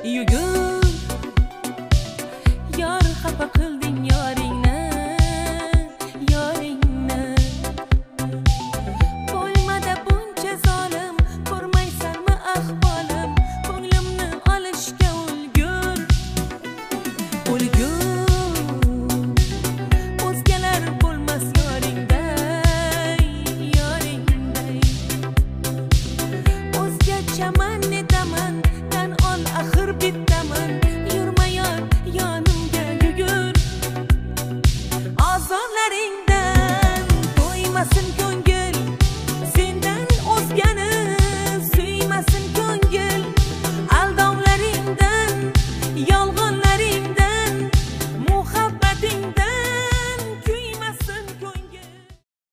yugur yor xafa qilding yoringni bo'lmadi buncha zolim ko'rmaysanmi ahvolim ko'nglimni olishga ulgur o'zgalar bo'lmas yoringday o'zgachaman